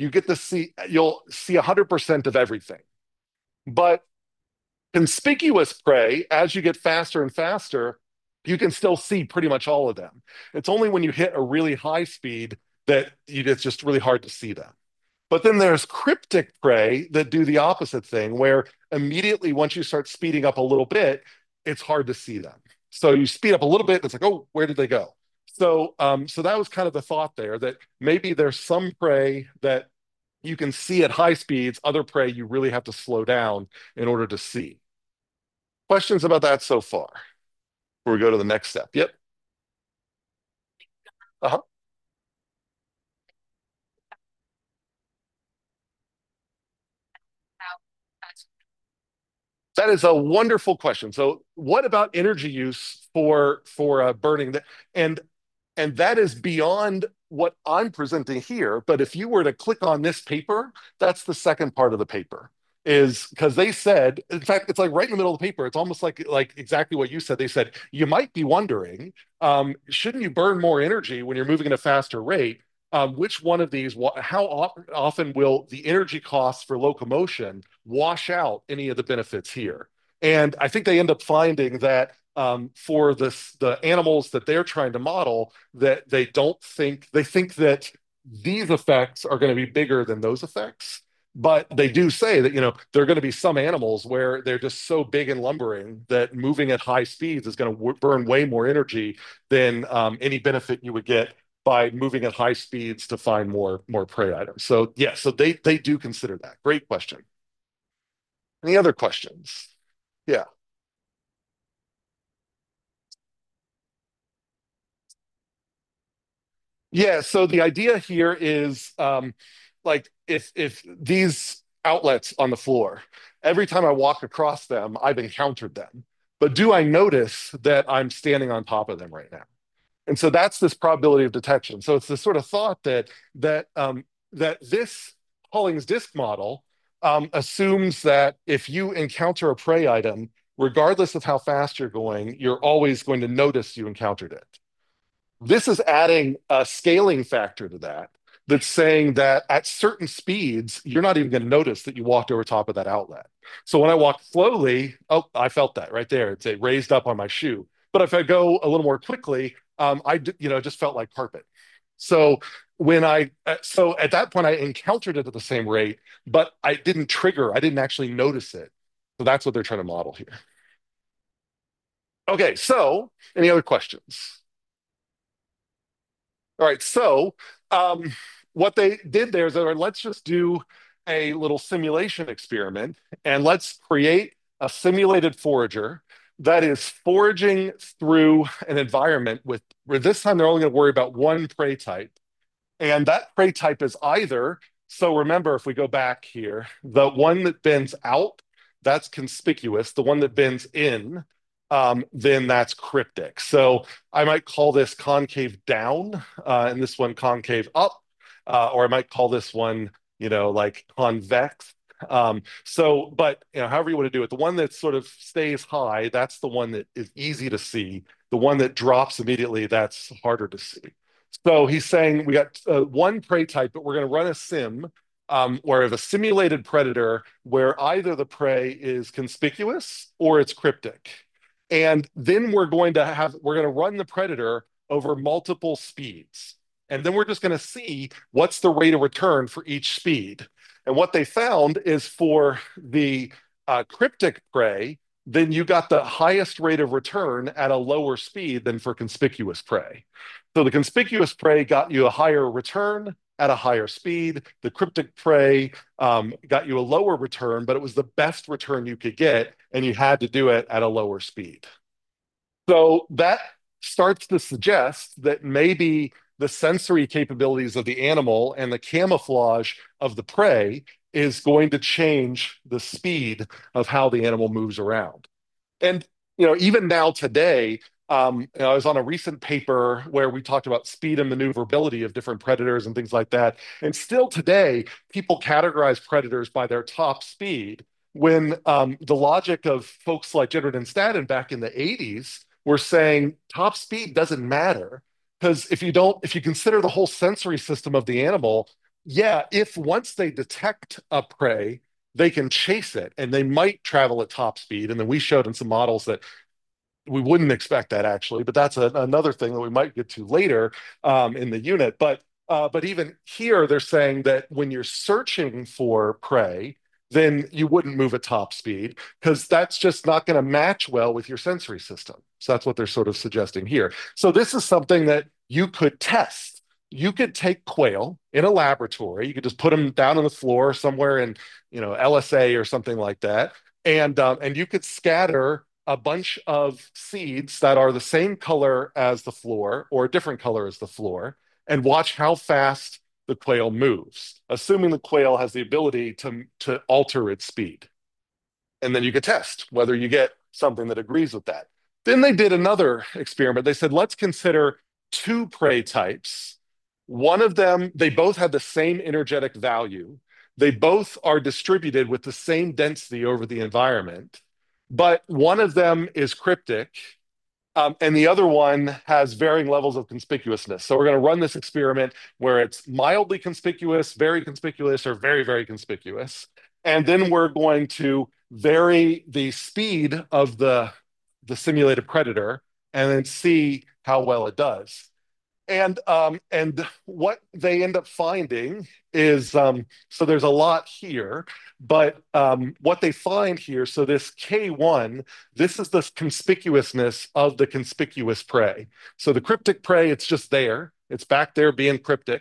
you'll see 100% of everything. But conspicuous prey, as you get faster and faster, you can still see pretty much all of them. It's only when you hit a really high speed that it's just really hard to see them. But then there's cryptic prey that do the opposite thing, where immediately once you start speeding up a little bit, it's hard to see them. So you speed up a little bit, and it's like, oh, where did they go? So that was kind of the thought there, that maybe there's some prey that you can see at high speeds, other prey you really have to slow down in order to see. Questions about that so far? Before we go to the next step. Yep. Uh-huh. That is a wonderful question. So, what about energy use for burning that? And and that is beyond what I'm presenting here. But if you were to click on this paper, that's the second part of the paper. Is because they said, in fact, it's like right in the middle of the paper. It's almost like exactly what you said. They said you might be wondering, shouldn't you burn more energy when you're moving at a faster rate? Which one of these, how often will the energy costs for locomotion wash out any of the benefits here? And I think they end up finding that for the animals that they're trying to model, that they think that these effects are going to be bigger than those effects. But they do say that there are going to be some animals where they're just so big and lumbering that moving at high speeds is going to burn way more energy than any benefit you would get by moving at high speeds to find more prey items. So yeah, so they do consider that. Great question. Any other questions? Yeah. Yeah, so the idea here is like if these outlets on the floor, every time I walk across them, I've encountered them. But do I notice that I'm standing on top of them right now? And so that's this probability of detection. So it's this sort of thought that this Hollings disk model assumes that if you encounter a prey item, regardless of how fast you're going, you're always going to notice you encountered it. This is adding a scaling factor to that that's saying that at certain speeds, you're not even going to notice that you walked over top of that outlet. So when I walk slowly, oh, I felt that right there. It's a raised up on my shoe. But if I go a little more quickly, just felt like carpet. So so at that point, I encountered it at the same rate, but I didn't trigger. I didn't actually notice it. So that's what they're trying to model here. Okay, so any other questions? All right, so what they did there is they were, let's just do a little simulation experiment and let's create a simulated forager that is foraging through an environment with where this time they're only going to worry about one prey type. And that prey type is either, so remember, if we go back here, the one that bends out, that's conspicuous. The one that bends in, then that's cryptic. So I might call this concave down, and this one concave up, or I might call this one, like convex. But however you want to do it, the one that sort of stays high, that's the one that is easy to see. The one that drops immediately, that's harder to see. So he's saying we got one prey type, but we're going to run a sim where we have a simulated predator where either the prey is conspicuous or it's cryptic. And then we're going to run the predator over multiple speeds. And then we're just going to see what's the rate of return for each speed. And what they found is for the cryptic prey, then you got the highest rate of return at a lower speed than for conspicuous prey. So the conspicuous prey got you a higher return at a higher speed. The cryptic prey got you a lower return, but it was the best return you could get, and you had to do it at a lower speed. So that starts to suggest that maybe the sensory capabilities of the animal and the camouflage of the prey is going to change the speed of how the animal moves around. And even now today, I was on a recent paper where we talked about speed and maneuverability of different predators and things like that. And still today, people categorize predators by their top speed. When the logic of folks like Jenrette and Stadin back in the 80s were saying top speed doesn't matter because if you consider the whole sensory system of the animal, yeah, if once they detect a prey, they can chase it and they might travel at top speed. And then we showed in some models that we wouldn't expect that actually, but that's another thing that we might get to later in the unit. But even here, they're saying that when you're searching for prey, then you wouldn't move at top speed because that's just not going to match well with your sensory system. So that's what they're sort of suggesting here. So this is something that you could test. You could take quail in a laboratory. You could just put them down on the floor somewhere in, LSA or something like that, and you could scatter a bunch of seeds that are the same color as the floor or a different color as the floor and watch how fast the quail moves, assuming the quail has the ability to alter its speed. And then you could test whether you get something that agrees with that. Then they did another experiment. They said, let's consider two prey types. One of them, they both have the same energetic value. They both are distributed with the same density over the environment, but one of them is cryptic, and the other one has varying levels of conspicuousness. So we're going to run this experiment where it's mildly conspicuous, or very, very conspicuous. And then we're going to vary the speed of the simulated predator and then see how well it does. And what they end up finding is so there's a lot here, but what they find here, so this K1, this is the conspicuousness of the conspicuous prey. So the cryptic prey, it's just there, it's back there being cryptic.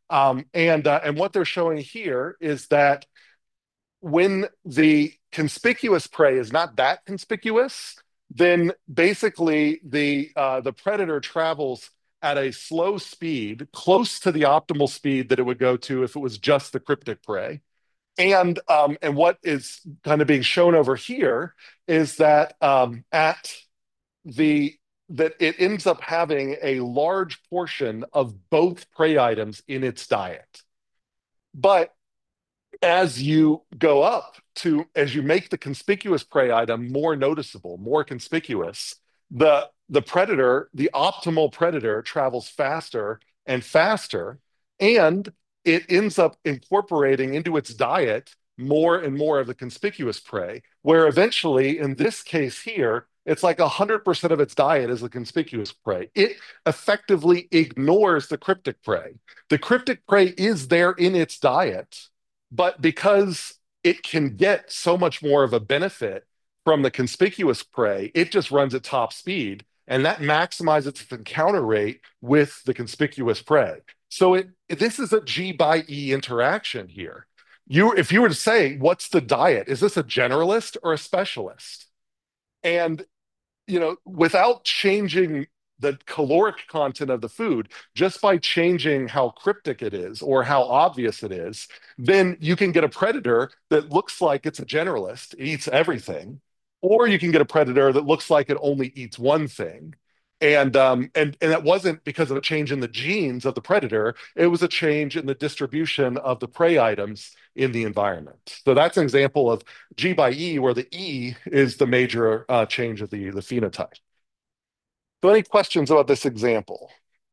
And what they're showing here is that when the conspicuous prey is not that conspicuous, then basically the predator travels at a slow speed, close to the optimal speed that it would go to if it was just the cryptic prey. And what is kind of being shown over here is that at the that it ends up having a large portion of both prey items in its diet. But as you go up to, as you make the conspicuous prey item more noticeable, more conspicuous, the predator, the optimal predator, travels faster and faster, and it ends up incorporating into its diet more and more of the conspicuous prey, where eventually, in this case here, it's like 100% of its diet is the conspicuous prey. It effectively ignores the cryptic prey. The cryptic prey is there in its diet, but because it can get so much more of a benefit from the conspicuous prey, it just runs at top speed, and that maximizes its encounter rate with the conspicuous prey. So this is a G by E interaction here. If you were to say, what's the diet? Is this a generalist or a specialist? And without changing the caloric content of the food, just by changing how cryptic it is or how obvious it is, then you can get a predator that looks like it's a generalist, it eats everything, or you can get a predator that looks like it only eats one thing. And that wasn't because of a change in the genes of the predator, it was a change in the distribution of the prey items in the environment. So that's an example of G by E, where the E is the major change of the phenotype. So any questions about this example?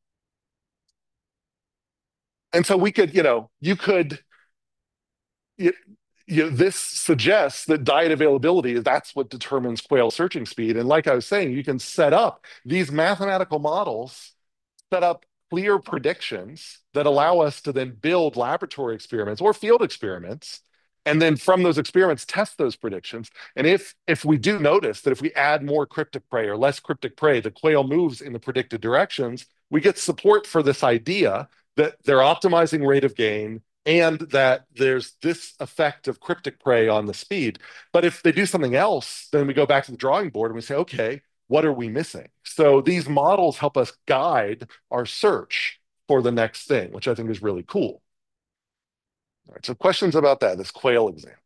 And so we could, you could, you, this suggests that diet availability, that's what determines quail searching speed. And like I was saying, you can set up these mathematical models, set up clear predictions that allow us to then build laboratory experiments or field experiments, and then from those experiments test those predictions. And if we do notice that if we add more cryptic prey or less cryptic prey, the quail moves in the predicted directions, we get support for this idea that they're optimizing rate of gain and that there's this effect of cryptic prey on the speed. But if they do something else, then we go back to the drawing board and we say, okay, what are we missing? So these models help us guide our search for the next thing, which I think is really cool. All right, so questions about that, this quail exam.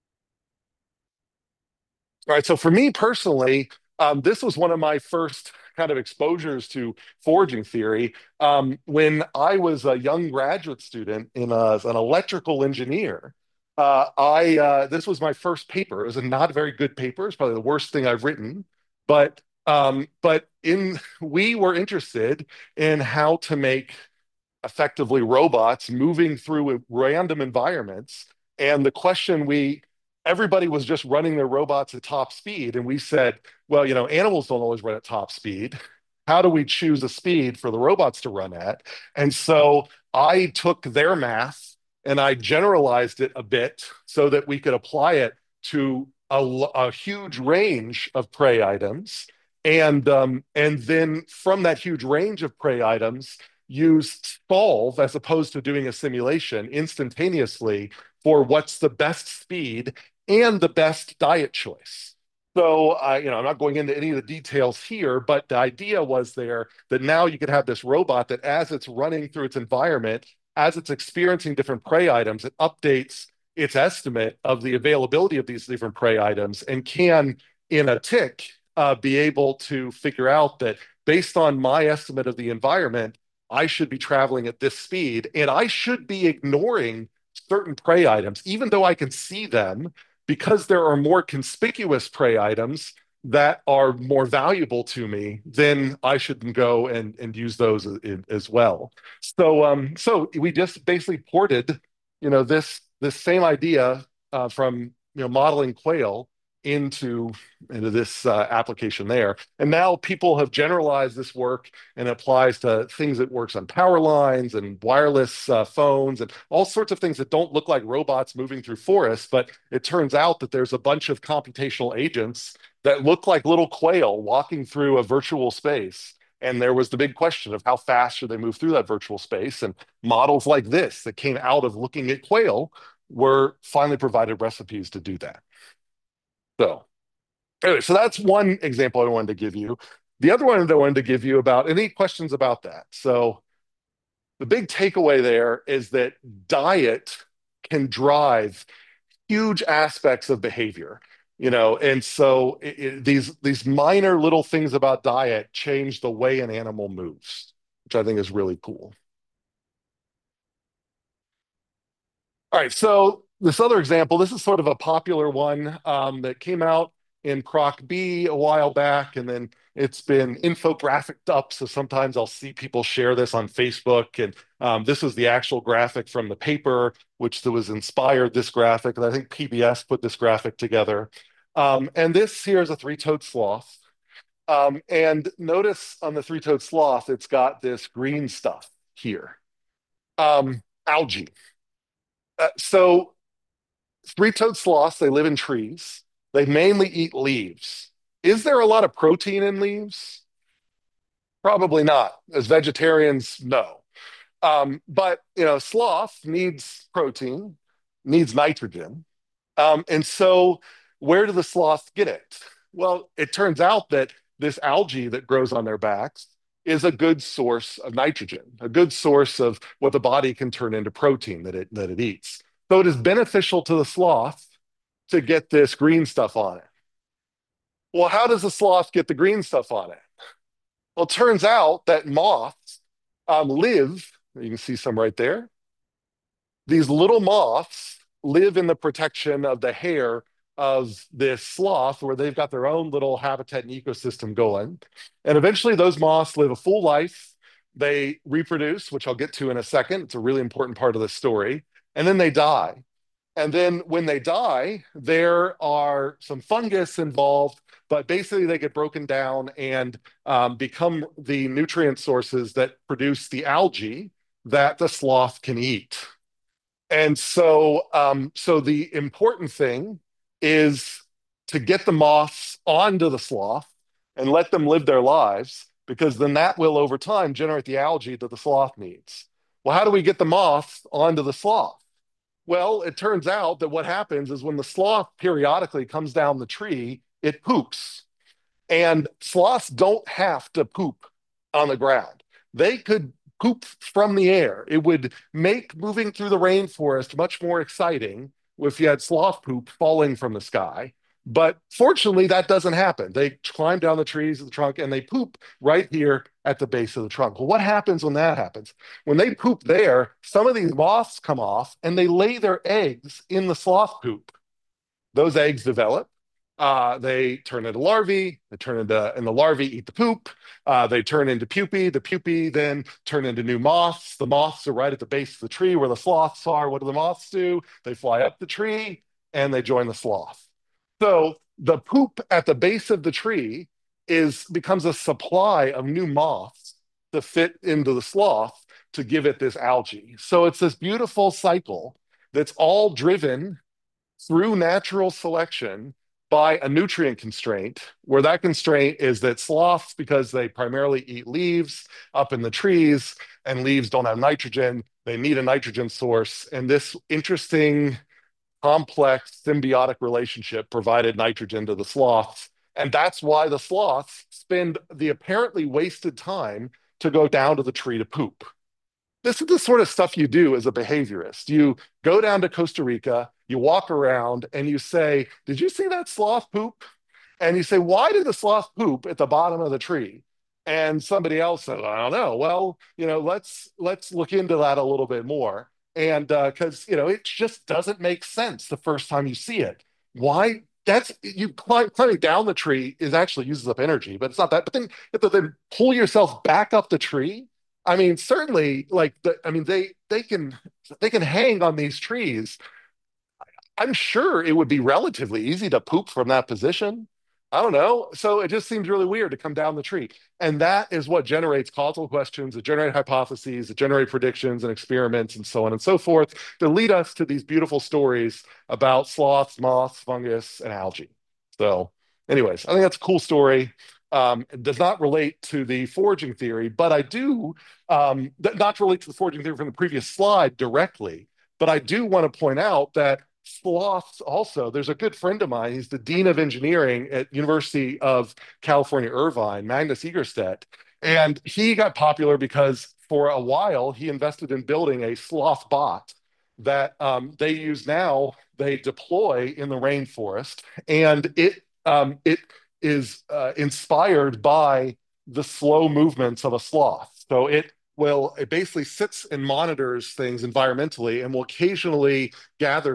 All right, so for me personally, this was one of my first kind of exposures to foraging theory. When I was a young graduate student as an electrical engineer, this was my first paper. It was a not very good paper. It's probably the worst thing I've written, but we were interested in how to make effectively robots moving through random environments. And the question everybody was just running their robots at top speed. And we said, well, animals don't always run at top speed. How do we choose a speed for the robots to run at? And so I took their math and I generalized it a bit so that we could apply it to a huge range of prey items. And then from that huge range of prey items, use solve as opposed to doing a simulation instantaneously for what's the best speed and the best diet choice. So, I'm not going into any of the details here, but the idea was there that now you could have this robot that as it's running through its environment, as it's experiencing different prey items, it updates its estimate of the availability of these different prey items and can, in a tick, be able to figure out that based on my estimate of the environment, I should be traveling at this speed and I should be ignoring certain prey items, even though I can see them, because there are more conspicuous prey items that are more valuable to me, then I should go and use those as well. So we just basically ported, this same idea from modeling quail into this application there. And now people have generalized this work and applies to things that works on power lines and wireless phones and all sorts of things that don't look like robots moving through forests. But it turns out that there's a bunch of computational agents that look like little quail walking through a virtual space. And there was the big question of how fast should they move through that virtual space? And models like this that came out of looking at quail were finally provided recipes to do that. So, anyway, so that's one example I wanted to give you. The other one that I wanted to give you about any questions about that. So, the big takeaway there is that diet can drive huge aspects of behavior, and so these minor little things about diet change the way an animal moves, which I think is really cool. All right, so this other example, this is sort of a popular one that came out in Croc B a while back, and then it's been infographicked up. So sometimes I'll see people share this on Facebook, and this is the actual graphic from the paper, which was inspired this graphic, and I think PBS put this graphic together. And this here is a three-toed sloth. And notice on the three-toed sloth, it's got this green stuff here, algae. So three-toed sloths, they live in trees. They mainly eat leaves. Is there a lot of protein in leaves? Probably not. As vegetarians, no. But sloth needs protein, needs nitrogen. And so where do the sloths get it? Well, it turns out that this algae that grows on their backs is a good source of nitrogen, a good source of what the body can turn into protein that it eats. So it is beneficial to the sloth to get this green stuff on it. Well, how does the sloth get the green stuff on it? Well, it turns out that moths live, you can see some right there. These little moths live in the protection of the hair of this sloth, where they've got their own little habitat and ecosystem going. And eventually, those moths live a full life. They reproduce, which I'll get to in a second. It's a really important part of the story. And then they die. And then when they die, there are some fungus involved, but basically they get broken down and become the nutrient sources that produce the algae that the sloth can eat. And so the important thing is to get the moths onto the sloth and let them live their lives, because then that will over time generate the algae that the sloth needs. Well, how do we get the moths onto the sloth? Well, it turns out that what happens is when the sloth periodically comes down the tree, it poops. And sloths don't have to poop on the ground. They could poop from the air. It would make moving through the rainforest much more exciting if you had sloth poop falling from the sky. But fortunately, that doesn't happen. They climb down the trees of the trunk and they poop right here at the base of the trunk. Well, what happens when that happens? When they poop there, some of these moths come off and they lay their eggs in the sloth poop. Those eggs develop. They turn into larvae. And the larvae eat the poop. They turn into pupae. The pupae then turn into new moths. The moths are right at the base of the tree where the sloths are. What do the moths do? They fly up the tree and they join the sloth. So the poop at the base of the tree becomes a supply of new moths to fit into the sloth to give it this algae. So it's this beautiful cycle that's all driven through natural selection by a nutrient constraint, where that constraint is that sloths, because they primarily eat leaves up in the trees, and leaves don't have nitrogen, they need a nitrogen source. And this interesting, complex, symbiotic relationship provided nitrogen to the sloths. And that's why the sloths spend the apparently wasted time to go down to the tree to poop. This is the sort of stuff you do as a behaviorist. You go down to Costa Rica, You walk around and you say, "Did you see that sloth poop?" And you say, "Why did the sloth poop at the bottom of the tree?" And somebody else says, "I don't know." Well, let's look into that a little bit more. And because it just doesn't make sense the first time you see it. Why? That's you climbing down the tree is actually uses up energy, but it's not that. But then you have to then pull yourself back up the tree. I mean, certainly, I mean, they can hang on these trees. I'm sure it would be relatively easy to poop from that position. I don't know. So it just seems really weird to come down the tree. And that is what generates causal questions, it generates hypotheses, it generates predictions and experiments and so on and so forth to lead us to these beautiful stories about sloths, moths, fungus, and algae. So, anyways, I think that's a cool story. It does not relate to the foraging theory, but I do, not to relate to the foraging theory from the previous slide directly, but I do want to point out that sloths also, there's a good friend of mine, he's the dean of engineering at University of California Irvine, Magnus Egerstedt, and he got popular because for a while he invested in building a sloth bot that they use now, they deploy in the rainforest, and it is inspired by the slow movements of a sloth. So it basically sits and monitors things environmentally and will occasionally gather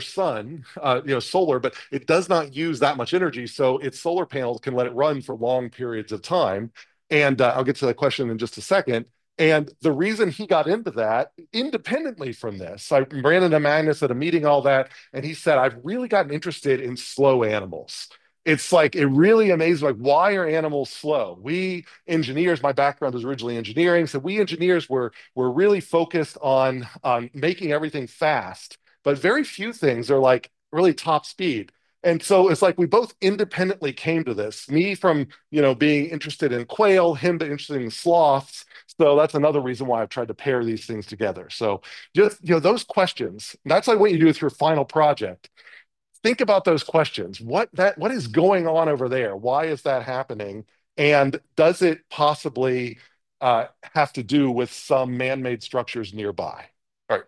solar, but it does not use that much energy. So its solar panels can let it run for long periods of time. And I'll get to that question in just a second. And the reason he got into that, independently from this, I ran into Magnus at a meeting, all that, and he said, "I've really gotten interested in slow animals." It's like it really amazes me, like, why are animals slow? We engineers, my background was originally engineering, so we engineers were really focused on making everything fast, but very few things are like really top speed. And so it's like we both independently came to this. Me from being interested in quail, him being interested in sloths. So that's another reason why I've tried to pair these things together. So just those questions. That's like what you do with your final project. Think about those questions. What is going on over there? Why is that happening? And does it possibly have to do with some man-made structures nearby? All right.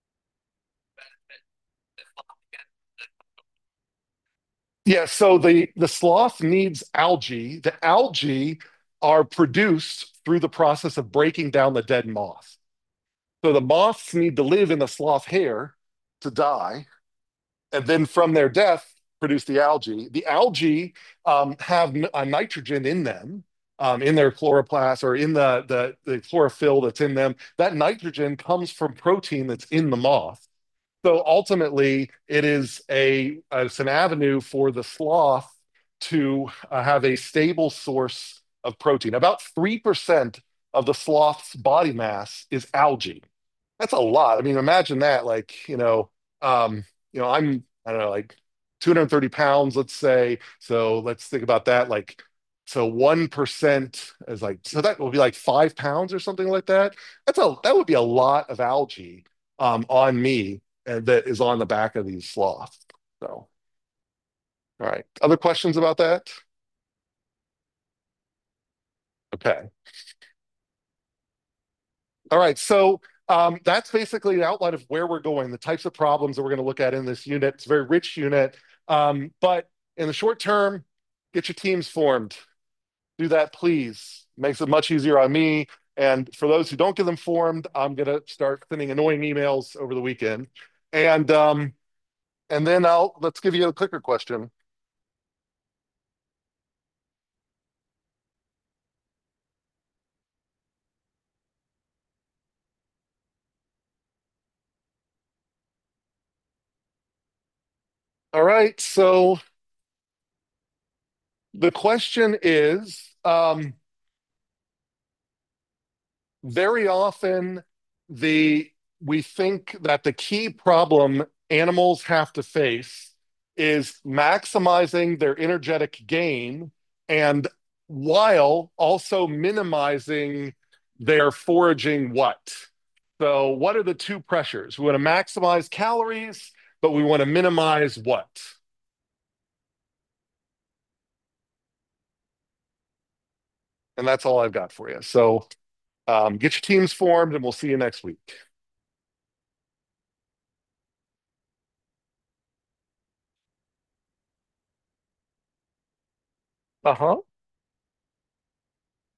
Yeah, so the sloth needs algae. The algae are produced through the process of breaking down the dead moth. So the moths need to live in the sloth hair to die, and then from their death produce the algae. The algae have nitrogen in them, in their chloroplast or in the chlorophyll that's in them. That nitrogen comes from protein that's in the moth. So ultimately, it's an avenue for the sloth to have a stable source of protein. About 3% of the sloth's body mass is algae. That's a lot. I mean, imagine that. Like, I don't know, like 230 pounds, let's say. So let's think about that. Like, so 1% is like, so that would be like 5 pounds or something like that. That would be a lot of algae on me, and that is on the back of these sloths. So, all right. Other questions about that? Okay. All right. So that's basically an outline of where we're going, the types of problems that we're going to look at in this unit. It's a very rich unit. But in the short term, get your teams formed. Do that, please. Makes it much easier on me. And for those who don't get them formed, I'm going to start sending annoying emails over the weekend. And then let's give you a clicker question. All right. So the question is, very often the we think that the key problem animals have to face is maximizing their energetic gain and while also minimizing their foraging what? So what are the two pressures? We want to maximize calories, but we want to minimize what? And that's all I've got for you. So get your teams formed and we'll see you next week. Uh-huh.